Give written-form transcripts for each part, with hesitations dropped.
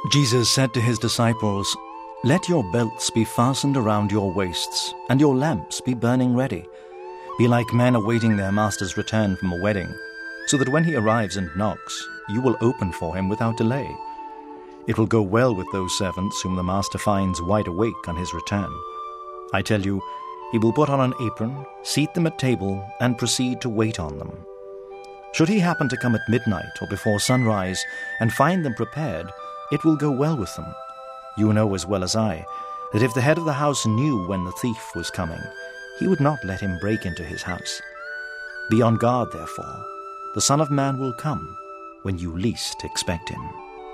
Jesus said to his disciples, "Let your belts be fastened around your waists, and your lamps be burning ready. Be like men awaiting their master's return from a wedding, so that when he arrives and knocks, you will open for him without delay. It will go well with those servants whom the master finds wide awake on his return. I tell you, he will put on an apron, seat them at table, and proceed to wait on them. Should he happen to come at midnight or before sunrise and find them prepared, it will go well with them. You know as well as I that if the head of the house knew when the thief was coming, he would not let him break into his house. Be on guard, therefore. The Son of Man will come when you least expect him."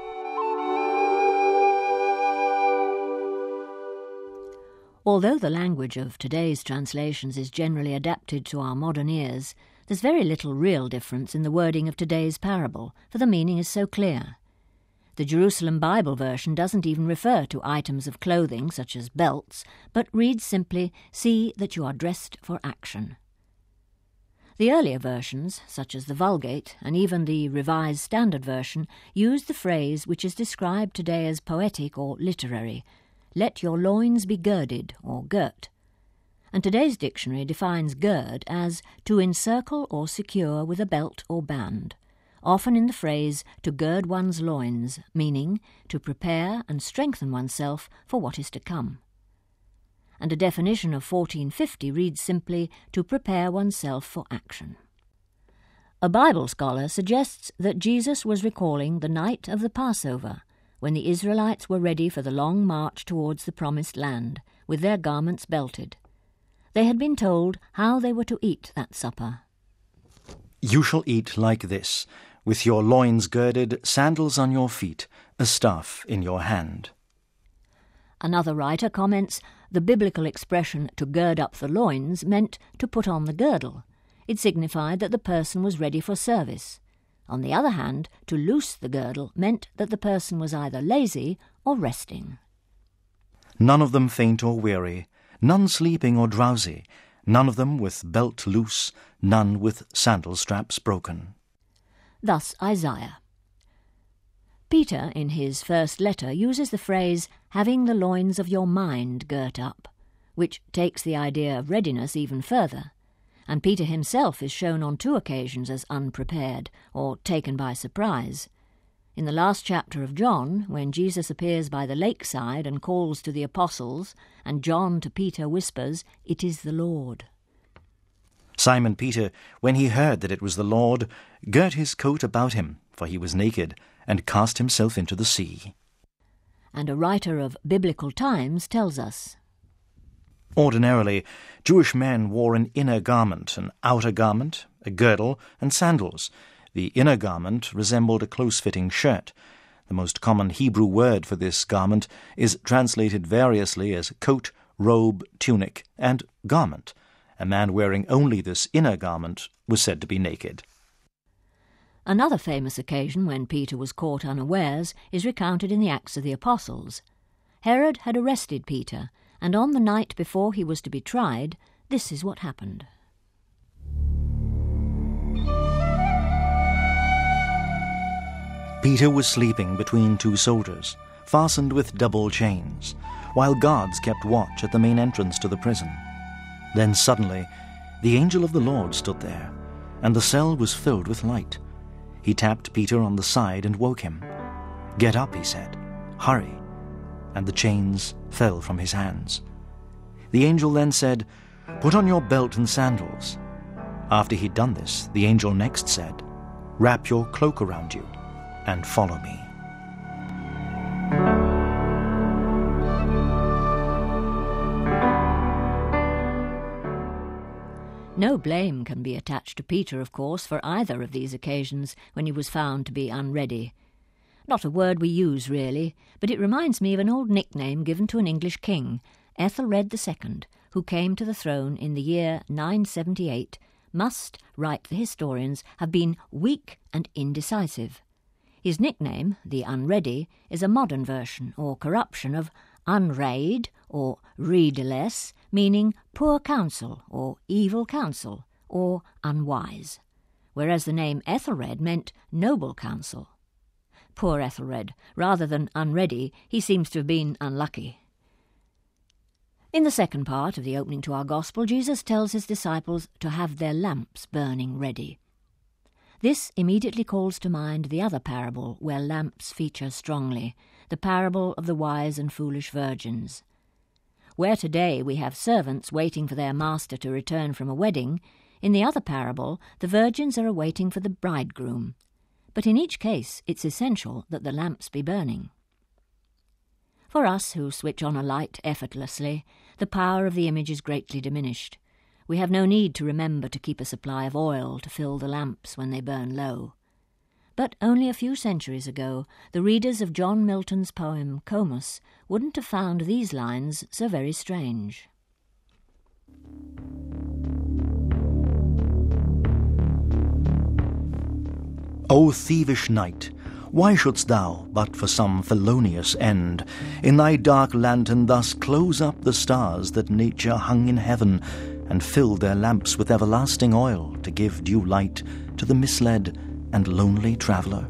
Although the language of today's translations is generally adapted to our modern ears, there's very little real difference in the wording of today's parable, for the meaning is so clear. The Jerusalem Bible version doesn't even refer to items of clothing, such as belts, but reads simply, "See that you are dressed for action." The earlier versions, such as the Vulgate and even the Revised Standard Version, use the phrase which is described today as poetic or literary, "Let your loins be girded," or girt. And today's dictionary defines gird as to encircle or secure with a belt or band, often in the phrase "to gird one's loins," meaning to prepare and strengthen oneself for what is to come. And a definition of 1450 reads simply, "to prepare oneself for action." A Bible scholar suggests that Jesus was recalling the night of the Passover, when the Israelites were ready for the long march towards the Promised Land, with their garments belted. They had been told how they were to eat that supper. "You shall eat like this, with your loins girded, sandals on your feet, a staff in your hand." Another writer comments, the biblical expression "to gird up the loins" meant to put on the girdle. It signified that the person was ready for service. On the other hand, to loose the girdle meant that the person was either lazy or resting. "None of them faint or weary, none sleeping or drowsy, none of them with belt loose, none with sandal straps broken." Thus Isaiah. Peter, in his first letter, uses the phrase "having the loins of your mind girt up," which takes the idea of readiness even further. And Peter himself is shown on 2 occasions as unprepared, or taken by surprise. In the last chapter of John, when Jesus appears by the lakeside and calls to the apostles, and John to Peter whispers, "It is the Lord." Simon Peter, when he heard that it was the Lord, girt his coat about him, for he was naked, and cast himself into the sea. And a writer of biblical times tells us, Ordinarily, Jewish men wore an inner garment, an outer garment, a girdle, and sandals. The inner garment resembled a close-fitting shirt. The most common Hebrew word for this garment is translated variously as coat, robe, tunic, and garment. A man wearing only this inner garment was said to be naked. Another famous occasion when Peter was caught unawares is recounted in the Acts of the Apostles. Herod had arrested Peter, and on the night before he was to be tried, this is what happened. Peter was sleeping between 2 soldiers, fastened with double chains, while guards kept watch at the main entrance to the prison. Then suddenly, the angel of the Lord stood there, and the cell was filled with light. He tapped Peter on the side and woke him. "Get up," he said. "Hurry." And the chains fell from his hands. The angel then said, "Put on your belt and sandals." After he'd done this, the angel next said, "Wrap your cloak around you and follow me." No blame can be attached to Peter, of course, for either of these occasions when he was found to be unready. Not a word we use, really, but it reminds me of an old nickname given to an English king, Ethelred II, who came to the throne in the year 978, must, write the historians, have been weak and indecisive. His nickname, the Unready, is a modern version or corruption of unreid or redeless, meaning poor counsel or evil counsel or unwise, whereas the name Ethelred meant noble counsel. Poor Ethelred. Rather than unready, he seems to have been unlucky. In the second part of the opening to our Gospel, Jesus tells his disciples to have their lamps burning ready. This immediately calls to mind the other parable where lamps feature strongly, the parable of the wise and foolish virgins. Where today we have servants waiting for their master to return from a wedding, in the other parable the virgins are awaiting for the bridegroom. But in each case it's essential that the lamps be burning. For us who switch on a light effortlessly, the power of the image is greatly diminished. We have no need to remember to keep a supply of oil to fill the lamps when they burn low. But only a few centuries ago, the readers of John Milton's poem Comus wouldn't have found these lines so very strange. O thievish night, why shouldst thou, but for some felonious end, in thy dark lantern thus close up the stars that nature hung in heaven, and filled their lamps with everlasting oil to give due light to the misled and lonely traveller?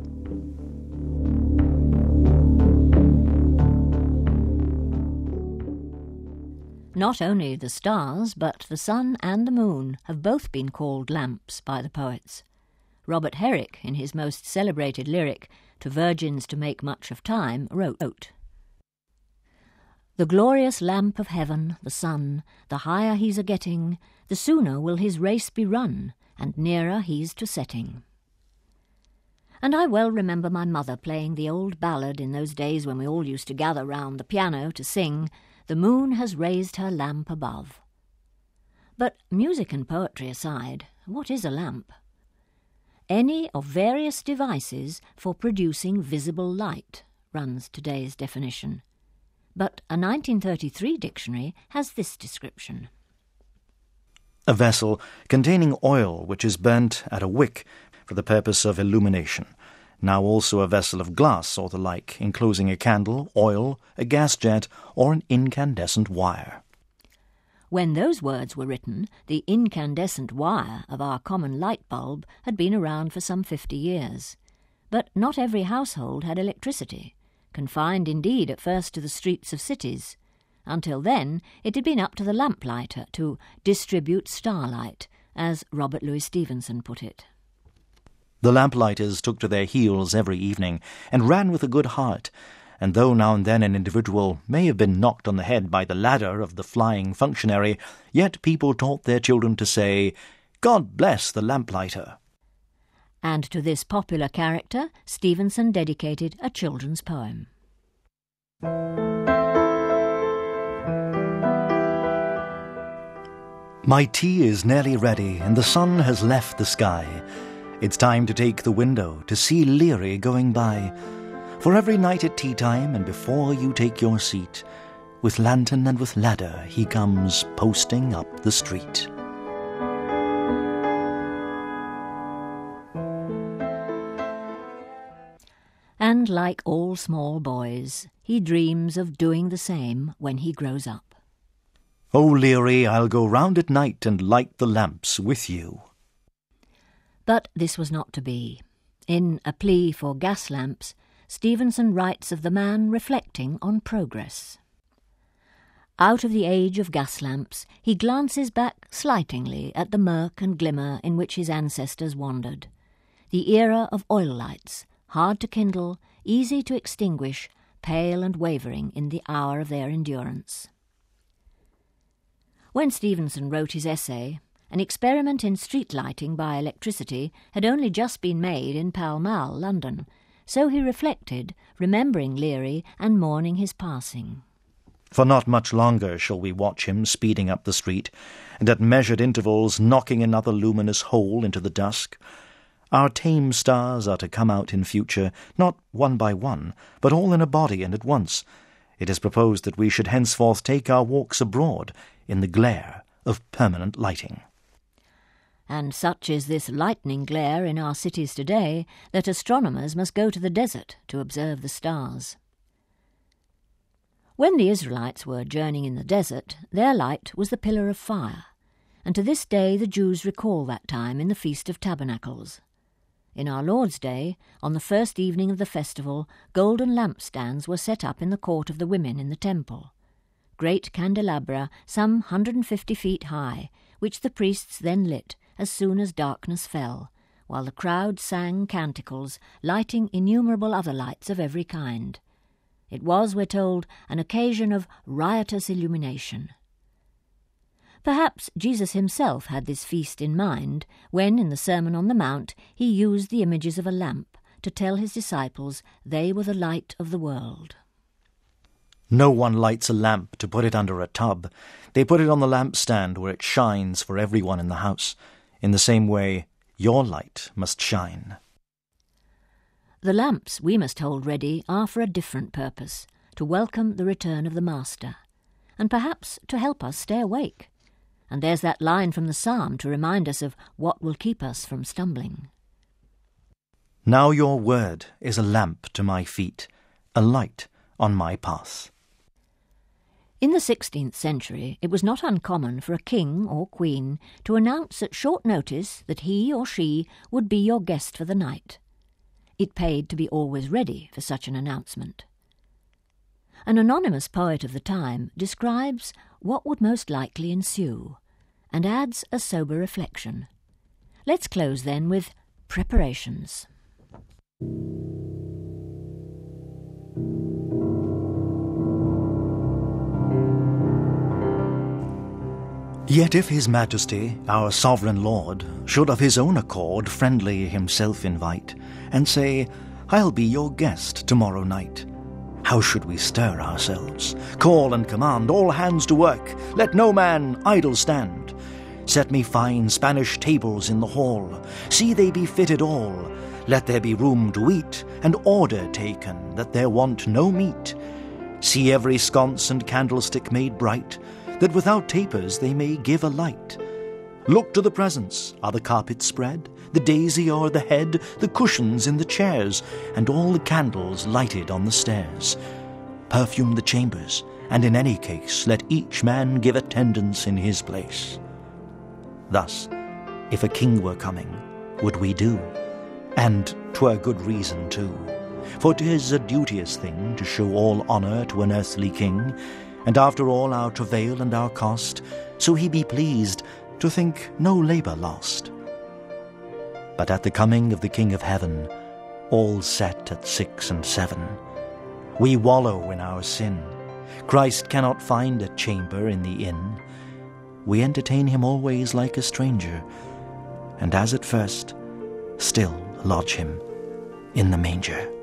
Not only the stars, but the sun and the moon have both been called lamps by the poets. Robert Herrick, in his most celebrated lyric, To Virgins to Make Much of Time, wrote, "The glorious lamp of heaven, the sun, the higher he's a-getting, the sooner will his race be run, and nearer he's to setting." And I well remember my mother playing the old ballad in those days when we all used to gather round the piano to sing, "The moon has raised her lamp above." But music and poetry aside, what is a lamp? Any of various devices for producing visible light, runs today's definition. But a 1933 dictionary has this description. A vessel containing oil which is burnt at a wick for the purpose of illumination. Now also a vessel of glass or the like, enclosing a candle, oil, a gas jet, or an incandescent wire. When those words were written, the incandescent wire of our common light bulb had been around for some 50 years. But not every household had electricity, confined indeed at first to the streets of cities. Until then, it had been up to the lamplighter to distribute starlight, as Robert Louis Stevenson put it. The lamplighters took to their heels every evening, and ran with a good heart, and though now and then an individual may have been knocked on the head by the ladder of the flying functionary, yet people taught their children to say, "God bless the lamplighter." And to this popular character, Stevenson dedicated a children's poem. My tea is nearly ready, and the sun has left the sky. It's time to take the window to see Leary going by. For every night at tea-time and before you take your seat, with lantern and with ladder he comes posting up the street. And like all small boys, he dreams of doing the same when he grows up. "Oh, Leary, I'll go round at night and light the lamps with you." But this was not to be. In A Plea for Gas Lamps, Stevenson writes of the man reflecting on progress. Out of the age of gas lamps, he glances back slightingly at the murk and glimmer in which his ancestors wandered. The era of oil lights, hard to kindle, easy to extinguish, pale and wavering in the hour of their endurance. When Stevenson wrote his essay, an experiment in street lighting by electricity had only just been made in Pall Mall, London, so he reflected, remembering Leary and mourning his passing. For not much longer shall we watch him speeding up the street, and at measured intervals knocking another luminous hole into the dusk. Our tame stars are to come out in future, not one by one, but all in a body and at once. It is proposed that we should henceforth take our walks abroad in the glare of permanent lighting. And such is this lightning glare in our cities today that astronomers must go to the desert to observe the stars. When the Israelites were journeying in the desert, their light was the pillar of fire, and to this day the Jews recall that time in the Feast of Tabernacles. In our Lord's day, on the first evening of the festival, golden lampstands were set up in the court of the women in the temple. Great candelabra, some 150 feet high, which the priests then lit as soon as darkness fell, while the crowd sang canticles, lighting innumerable other lights of every kind. It was, we're told, an occasion of riotous illumination. Perhaps Jesus himself had this feast in mind when, in the Sermon on the Mount, he used the images of a lamp to tell his disciples they were the light of the world. No one lights a lamp to put it under a tub. They put it on the lampstand where it shines for everyone in the house. In the same way, your light must shine. The lamps we must hold ready are for a different purpose, to welcome the return of the Master, and perhaps to help us stay awake. And there's that line from the psalm to remind us of what will keep us from stumbling. Now your word is a lamp to my feet, a light on my path. In the 16th century, it was not uncommon for a king or queen to announce at short notice that he or she would be your guest for the night. It paid to be always ready for such an announcement. An anonymous poet of the time describes what would most likely ensue, and adds a sober reflection. Let's close then with preparations. Yet if His Majesty, our sovereign Lord, should of his own accord friendly himself invite, and say, I'll be your guest tomorrow night, how should we stir ourselves? Call and command all hands to work, let no man idle stand. Set me fine Spanish tables in the hall, see they be fitted all. Let there be room to eat, and order taken, that there want no meat. See every sconce and candlestick made bright, that without tapers they may give a light. Look to the presents, are the carpets spread, the daisy o'er the head, the cushions in the chairs, and all the candles lighted on the stairs. Perfume the chambers, and in any case let each man give attendance in his place. Thus, if a king were coming, would we do, and 'twere good reason too. For 'tis a duteous thing to show all honour to an earthly king, and after all our travail and our cost, so he be pleased to think no labour lost. But at the coming of the King of Heaven, all set at 6 and 7, we wallow in our sin. Christ cannot find a chamber in the inn. We entertain him always like a stranger, and as at first, still lodge him in the manger.